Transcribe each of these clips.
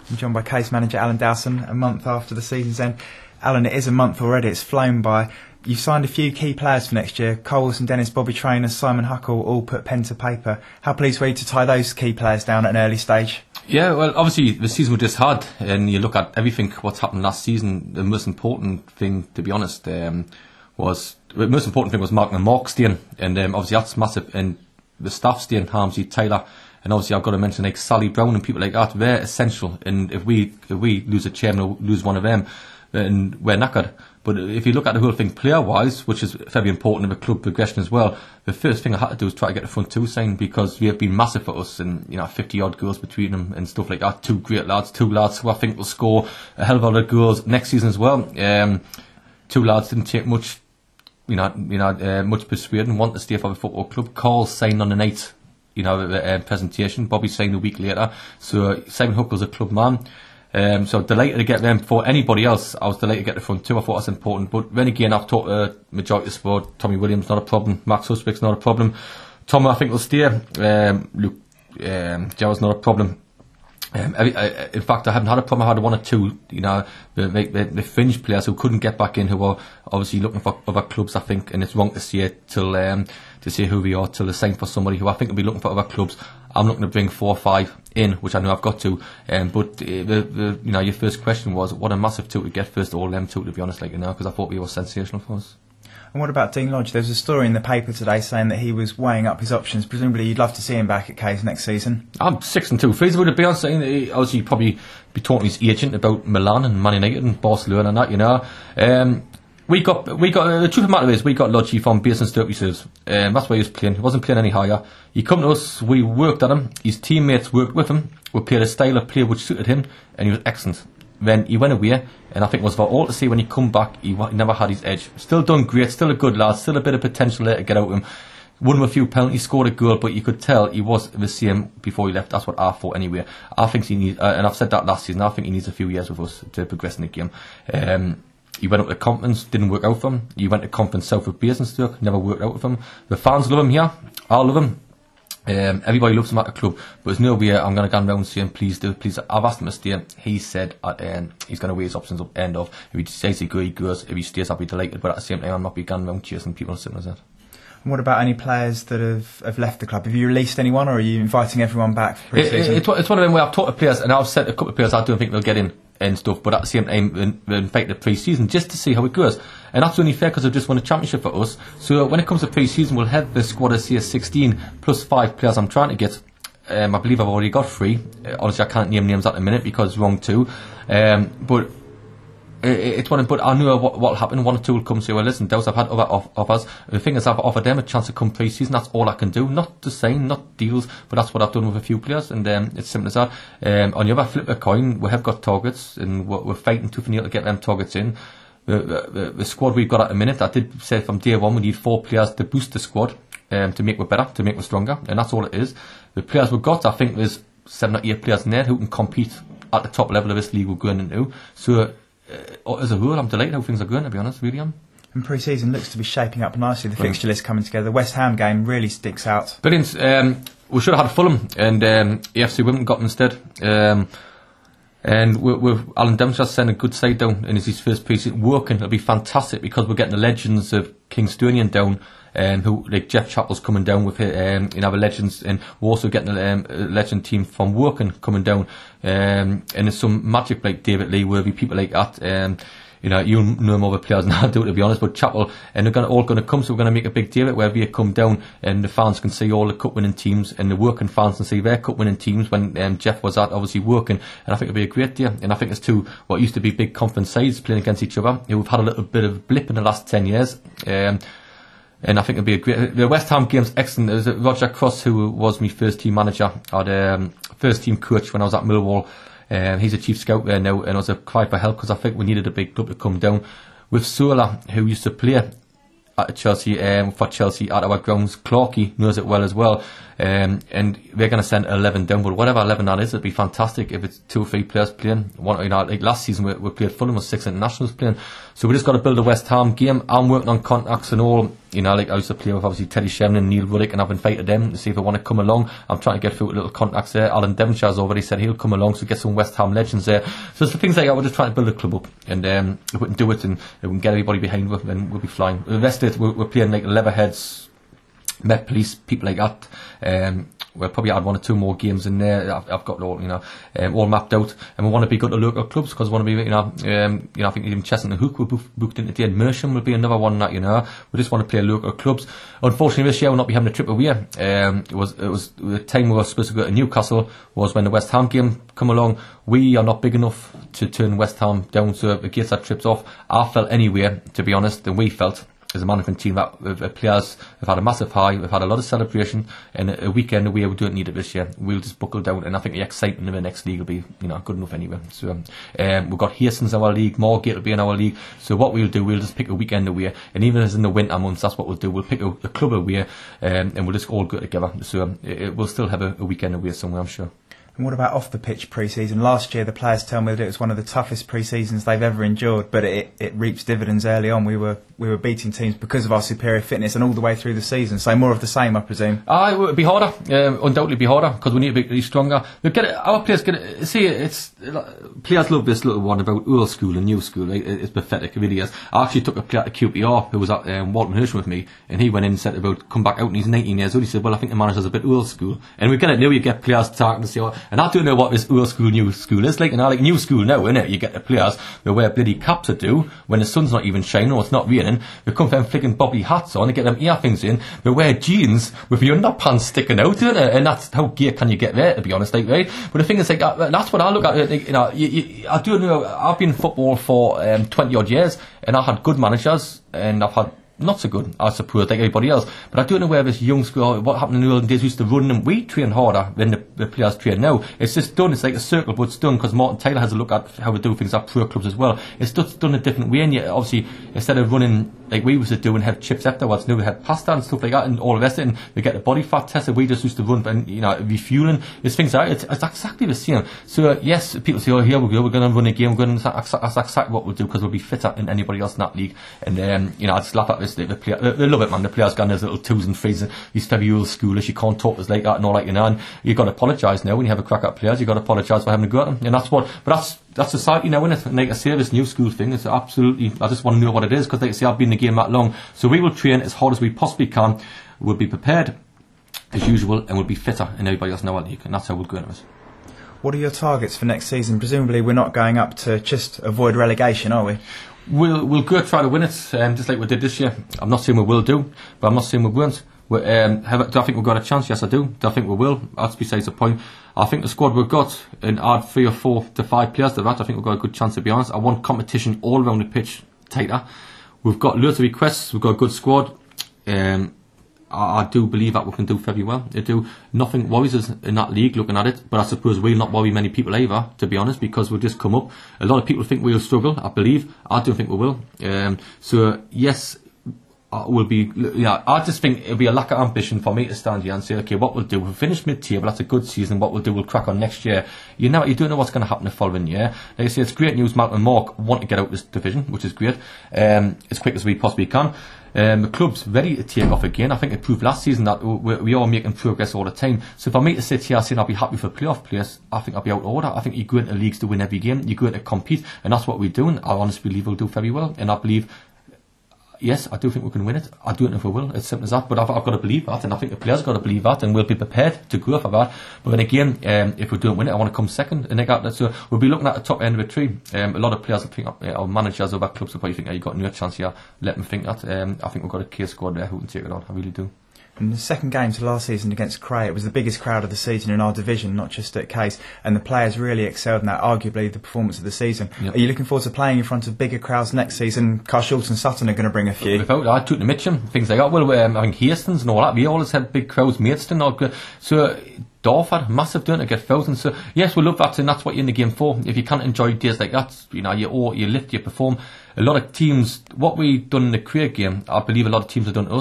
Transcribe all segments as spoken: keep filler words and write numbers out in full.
I'm joined by case manager Alan Dowson a month after the season's end. Alan, it is a month already, it's flown by. You've signed a few key players for next year. Cole Wilson-Dennis, Bobby Traynor, Simon Huckle all put pen to paper. How pleased were you to tie those key players down at an early stage? Yeah, well, obviously the season was just hard, and you look at everything what's happened last season. The most important thing, to be honest, um, was the most important thing was Mark and Mark staying, and um, obviously that's massive. And the staff staying, Harmsy, Taylor, and obviously I've got to mention like Sally Brown and people like that. They're essential, and if we if we lose a chairman or lose one of them, then we're knackered. But if you look at the whole thing player-wise, which is very important in the club progression as well, the first thing I had to do was try to get the front two signed, because we have been massive for us, and you know, fifty odd goals between them and stuff like that. Two great lads, two lads who I think will score a hell of a lot of goals next season as well. Um, two lads didn't take much, you know, you know, uh, much persuading, want to stay for the football club. Carl signed on the night, you know, the uh, presentation. Bobby signed a week later. So Simon Huckle's a club man. Um, so delighted to get them. For anybody else, I was delighted to get the front two. I thought that's important. But then again, I've talked to majority of sport. Tommy Williams, not a problem. Max Huswick's not a problem. Tom, I think will stay. Um, Luke um, Gerald's not a problem. Um, I, I, in fact, I haven't had a problem. I had one or two, you know, the, the, the fringe players who couldn't get back in, who were obviously looking for other clubs, I think, and it's wrong to say it till um, to say who we are till they sign for somebody who I think will be looking for other clubs. I'm looking to bring four or five in, which I know I've got to. Um, but the, the, you know, your first question was what a massive two to get first, all them two, to be honest, like you know, because I thought we were sensational for us. And what about Dean Lodge? There's a story in the paper today saying that he was weighing up his options. Presumably you'd love to see him back at Case next season. I'm six and two feasible, to be honest. Obviously, probably be talking to his agent about Milan and Man United and Barcelona and that, you know. Um, we got, we got. Uh, the truth of the matter is, we got Lodge from Basingstoke Reserves. Um, that's where he was playing. He wasn't playing any higher. He come to us. We worked at him. His teammates worked with him. We played a style of play which suited him, and he was excellent. Then he went away, and I think it was for all to see when he come back, he, he never had his edge. Still done great, still a good lad, still a bit of potential there to get out of him. Won him a few penalties, scored a goal, but you could tell he was the same before he left. That's what I thought anyway. I think he needs, uh, and I've said that last season, I think he needs a few years with us to progress in the game. Um, he went up to conference, didn't work out for him. He went to conference south of Basingstoke, never worked out with him. The fans love him here, I love him. Um, everybody loves him at the club, but there's no way I'm going to go around saying please do, please. I've asked him to stay. He said at um, he's going to weigh his options up end of. If he says he goes, he goes. If he stays, I'll be delighted. But at the same time, I'm not be going around chasing people and sitting as that. And what about any players that have, have left the club? Have you released anyone, or are you inviting everyone back for pre-season? It, it, it's one of them where I've talked to players, and I've said a couple of players I don't think they'll get in and stuff, but at the same time we'll invite the pre-season just to see how it goes, and that's only fair because they've just won a championship for us. So when it comes to pre-season, we'll have the squad as here sixteen plus five players I'm trying to get. um, I believe I've already got three. Uh, honestly, I can't name names at the minute because it's wrong too, um, but it, it's one. But I know what will happen. One or two will come and say, well listen, Dowse, I've had other off- offers. The thing is, I've offered them a chance to come pre-season. That's all I can do, not to sign, not deals, but that's what I've done with a few players, and um, it's simple as that. Um, on the other flip of the coin, we have got targets, and we're, we're fighting tooth and nail to get them targets in. The, the, the squad we've got at the minute, I did say from day one we need four players to boost the squad, um, to make it better, to make it stronger, and that's all it is. The players we've got, I think there's seven or eight players in there who can compete at the top level of this league we're going into. So uh, as a whole, I'm delighted how things are going, to be honest, really am. And pre-season looks to be shaping up nicely. The Brilliant. Fixture list coming together. The West Ham game really sticks out. Brilliant. Um, we should have had Fulham, and um, A F C Wimbledon got them instead. Um, And we're, we're, Alan Dowson sent a good side down, and it's his first pre-season. Working, it'll be fantastic because we're getting the legends of Kingstonian down, um, who like Jeff Chappell's coming down with it, um, you know, the legends, and we're also getting a, um, a legend team from Working coming down, um, and there's some magic like David Lee, Worthy, people like that. Um, You know, you know more of the players than I do, to be honest, but Chapel, and they're gonna, all going to come, so we're going to make a big deal of it, wherever you come down, and the fans can see all the cup-winning teams, and the Working fans can see their cup-winning teams when um, Jeff was at, obviously, Working, and I think it'll be a great day, and I think it's two, what used to be big conference sides playing against each other. You know, we've had a little bit of a blip in the last ten years, um, and I think it'll be a great, the West Ham game's excellent. There's Roger Cross, who was my first team manager, or the um, first team coach when I was at Millwall. Um, he's a chief scout there now, and it was a cry for help because I think we needed a big club to come down. With Sola, who used to play at Chelsea, um, for Chelsea at our grounds, Clarkey knows it well as well, um, and they're going to send eleven down. But whatever eleven that is, it'd be fantastic if it's two or three players playing. One, you know, like last season we, we played Fulham with six internationals playing. So we just got to build a West Ham game. I'm working on contacts and all. you know, like I used to play with obviously Teddy Shevin and Neil Ruddock, and I've invited them to see if they want to come along. I'm trying to get through little contacts there. Alan Devonshire's already said he'll come along, so get some West Ham legends there. So it's the things like that. We're just trying to build a club up, and um, if we can do it and if we can get everybody behind us, then we'll be flying. The rest of it, we're, we're playing like Leatherheads, Met Police, people like that. Um, we'll probably add one or two more games in there. I've, I've got all, you know, um, all mapped out, and we want to be good to local clubs because we want to be, you know, um, you know, I think even Cheshunt and Hook were booked into the end. Mersham will be another one that, you know, we just want to play local clubs. Unfortunately, this year we'll not be having a trip away. Um, it was, it was the time we were supposed to go to Newcastle was when the West Ham game come along. We are not big enough to turn West Ham down, so in case that trips off, I felt anyway, to be honest, and we felt as a management team that uh, players have had a massive high, we've had a lot of celebration, and a, a weekend away we don't need it this year. We'll just buckle down, and I think the excitement of the next league will be, you know, good enough anyway. So um, we've got Hastings in our league, Moorgate will be in our league. So what we'll do, we'll just pick a weekend away, and even as in the winter months, that's what we'll do. We'll pick a, a club away, um, and we'll just all go together. So um, it, it, we'll still have a, a weekend away somewhere, I'm sure. And what about off the pitch pre-season? Last year, the players tell me that it was one of the toughest pre-seasons they've ever endured, but it, it reaps dividends early on. We were we were beating teams because of our superior fitness, and all the way through the season. So more of the same, I presume. Ah, it would be harder. Um, undoubtedly, be harder because we need to be stronger. But get it, our players get it. See, it's players love this little one about old school and new school. Right? It's pathetic, it really is. I actually took a player to Q P R who was at um, Walton Hersham with me, and he went in and said about come back out, and he's nineteen years old. He said, "Well, I think the manager's a bit old school." And we get it now. You get players talking to say, oh, and I don't know what this old school, new school is like. And I like new school now, innit? You get the players who wear bloody caps to do when the sun's not even shining or it's not raining. They come from flicking bobbly hats on, they get them earthings in, they wear jeans with your underpants sticking out, innit? And that's how gay can you get there, to be honest, like, right? But the thing is, like, that's what I look at. Like, you know, you, you, I do know. I've been in football for um, twenty odd years, and I had good managers, and I've had not so good, I suppose, like everybody else. But I don't know where this young school, what happened in the olden days, we used to run and we train harder than the, the players train now. It's just done, it's like a circle, but it's done because Martin Taylor has a look at how we do things at pro clubs as well. It's just done a different way, and yet, obviously, instead of running like we used to do and have chips afterwards, now we had pasta and stuff like that and all the rest of it, and we get the body fat tested. We just used to run and, you know, refueling. It's things like that. It's, it's exactly the same. So, uh, yes, people say, oh, here we go, we're going to run a game, we're going to, that's, that's exactly what we'll do because we'll be fitter than anybody else in that league. And, um, you know, I just laugh at this, the, the player, they love it, man. The players got those little twos and threes, and these very old schoolers, you can't talk to us like that and all that, you know, and you've got to apologise now when you have a crack at players, you've got to apologise for having to go at them. And that's what, but that's, that's society now, isn't it? And like I say, this new school thing is absolutely, I just want to know what it is, because like I say, I've been in the game that long. So we will train as hard as we possibly can, we'll be prepared as usual, and we'll be fitter than everybody else in our league, and that's how we'll go into it. What are your targets for next season? Presumably we're not going up to just avoid relegation, are we? We'll, we'll go try to win it, um, just like we did this year. I'm not saying we will do, but I'm not saying we won't. We, um, have, do I think we've got a chance? Yes, I do. Do I think we will? That's besides the point. I think the squad we've got, and add three or four to five players to that, I think we've got a good chance, to be honest. I want competition all around the pitch tighter. We've got loads of requests, we've got a good squad. Um, I, I do believe that we can do very well. I do. Nothing worries us in that league looking at it, but I suppose we'll not worry many people either, to be honest, because we'll just come up. A lot of people think we'll struggle, I believe. I don't think we will. Um, so, yes, Uh, will be, yeah, I just think it'll be a lack of ambition for me to stand here and say, okay, what we'll do, we'll finish mid-table, that's a good season, what we'll do, we'll crack on next year. You know, you don't know what's going to happen the following year. Like I say, it's great news, Malcolm and Mark want to get out of this division, which is great, um, as quick as we possibly can. Um, the club's ready to take off again. I think it proved last season that we, we are making progress all the time. So for me to sit here saying I'll be happy for playoff players, I think I'll be out of order. I think you go into leagues to win every game, you go in to compete, and that's what we're doing. I honestly believe we'll do very well, and I believe, yes, I do think we can win it. I don't know if we will. It's simple as that. But I've, I've got to believe that, and I think the players got to believe that, and we'll be prepared to go for that. But then again, um, if we don't win it, I want to come second. And they got that. So we'll be looking at the top end of the tree. Um, a lot of players, I think, uh, our managers of our clubs will probably think, oh, you've got no chance here. Let them think that. Um, I think we've got a clear squad there who can take it on. I really do. And the second game to last season against Cray, it was the biggest crowd of the season in our division, not just at Case, and the players really excelled in that, arguably the performance of the season. Yep. Are you looking forward to playing in front of bigger crowds next season? Carshalton and Sutton are going to bring a few. Without I took the Mitcham, things like that. Well, um, I think Hastings and all that, we always had big crowds, Maidstone, or, so Dorford, massive, don't it, get thousands. So yes, we love that, and that's what you're in the game for. If you can't enjoy days like that, you know, you or you lift, you perform. A lot of teams, what we done in the Craig game, I believe a lot of teams have done to us.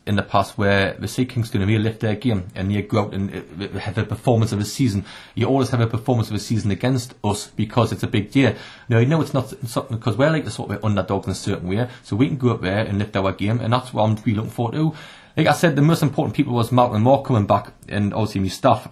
in the past where we see Kingston really lift their game and they go out and uh, have a performance of a season. You always have a performance of a season against us because it's a big deal. Now, you know it's not something because we're like the sort of underdogs in a certain way, so we can go up there and lift our game, and that's what I'm really looking forward to. Like I said, the most important people was Malcolm Moore coming back, and obviously my staff.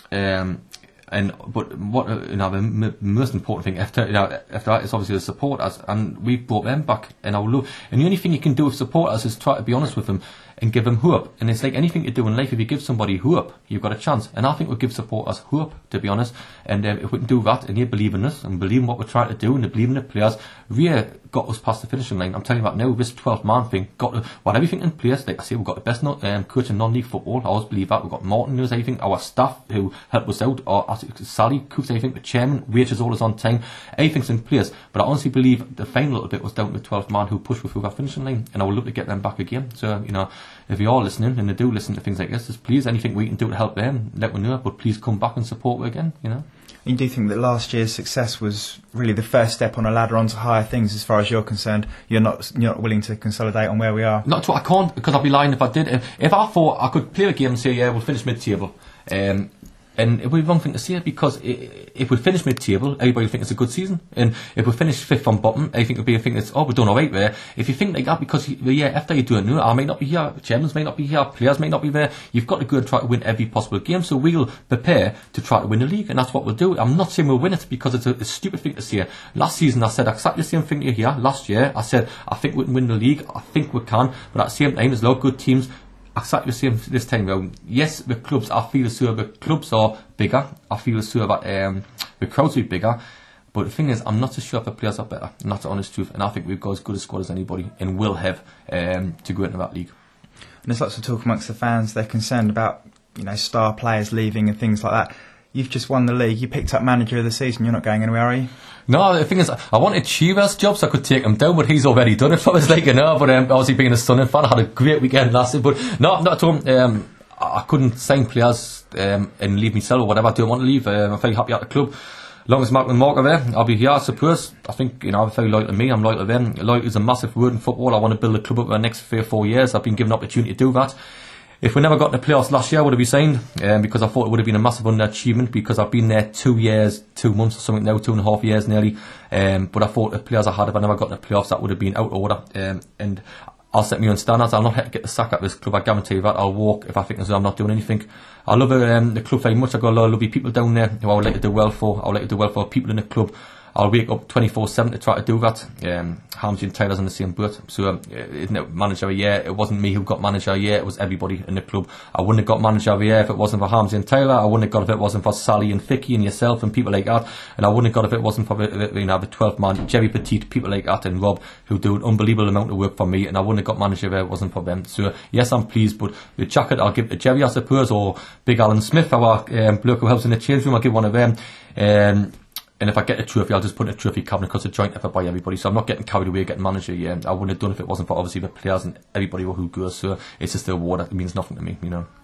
Um, And but what you know the m- most important thing after you know after that is obviously the supporters, and we've brought them back. And I love, and the only thing you can do with supporters is try to be honest with them and give them hope. And it's like anything you do in life, if you give somebody hope, you've got a chance. And I think we'll give supporters hope, to be honest. And um, if we can do that, and you believe in us and believe in what we're trying to do, and they believe in the players, we got us past the finishing line. I'm telling you that now, this twelve man thing got to, what everything in place. Like I say, we've got the best no, um, coach in non-league football. I always believe that. We've got Martin knows everything. Our staff who help us out, or Sally cooks everything. The chairman, wages all is on time. Everything's in place. But I honestly believe the final little bit was down to the twelfth man who pushed through that finishing line, and I would love to get them back again. So you know, if you are listening and they do listen to things like this, just please anything we can do to help them, let me know. But please come back and support me again. You know. You do think that last year's success was really the first step on a ladder onto higher things, as far as you're concerned? You're not you're not willing to consolidate on where we are? Not to, I can't, because I'd be lying if I did. If, if I thought I could play a game and say, yeah, we'll finish mid-table, um, and it would be wrong thing to say, because if we finish mid-table, everybody will think it's a good season. And if we finish fifth from bottom, I think it'll be a thing that's, oh, we're doing all right there. If you think like that, because the year after you do it, no, I may not be here, chairmans may not be here, players may not be there, you've got to go and try to win every possible game. So we'll prepare to try to win the league, and that's what we'll do. I'm not saying we'll win it because it's a, a stupid thing to say. Last season I said exactly the same thing to here. Last year I said I think we can win the league, I think we can, but at the same time there's a lot of good teams. Exactly the same this time round. Yes, the clubs, I feel as though the clubs are bigger. I feel as though that um, the crowds will be bigger. But the thing is, I'm not so sure if the players are better. And that's the honest truth. And I think we've got as good a squad as anybody, and will have um, to go into that league. And there's lots of talk amongst the fans. They're concerned about, you know, star players leaving and things like that. You've just won the league. You picked up manager of the season. You're not going anywhere, are you? No, the thing is, I wanted Chivas' job so I could take him down, but he's already done it for us, like, you know. But um, obviously, being a Stunning fan, I had a great weekend last year. But no, not at all. Um, I couldn't sign players um, and leave myself or whatever. I don't want to leave. Uh, I'm very happy at the club. As long as Mark and Mark are there, I'll be here, I suppose. I think, you know, I'm very loyal to me. I'm loyal to them. Loyalty is a massive word in football. I want to build a club up for the next three or four years. I've been given an opportunity to do that. If we never got in the playoffs last year, I would have been signed, um, because I thought it would have been a massive underachievement, because I've been there two years, two months or something now, two and a half years nearly. Um, but I thought the players I had, if I never got in the playoffs, that would have been out of order. Um, and I'll set my own standards. I'll not have to get the sack at this club. I guarantee you that. I'll walk if I think as though I'm not doing anything. I love um, the club very much. I've got a lot of lovely people down there who I would like to do well for. I would like to do well for people in the club. I'll wake up twenty-four seven to try to do that. Um, Hamsey and Taylor's in the same boat. So, um, isn't it manager of the year? It wasn't me who got manager of the year. It was everybody in the club. I wouldn't have got manager of the year if it wasn't for Hamsey and Taylor. I wouldn't have got if it wasn't for Sally and Vicky and yourself and people like that. And I wouldn't have got if it wasn't for the, you know, the twelfth man, Jerry Petit, people like that, and Rob, who do an unbelievable amount of work for me. And I wouldn't have got manager if it wasn't for them. So, yes, I'm pleased. But the jacket I'll give to Jerry, I suppose, or Big Alan Smith, our um, bloke who helps in the change room. I'll give one of them. Um, And if I get a trophy, I'll just put in a trophy cabinet because it's a joint effort by everybody. So I'm not getting carried away getting manager. Yeah, I wouldn't have done it if it wasn't for obviously the players and everybody who goes. So it's just the award that means nothing to me, you know.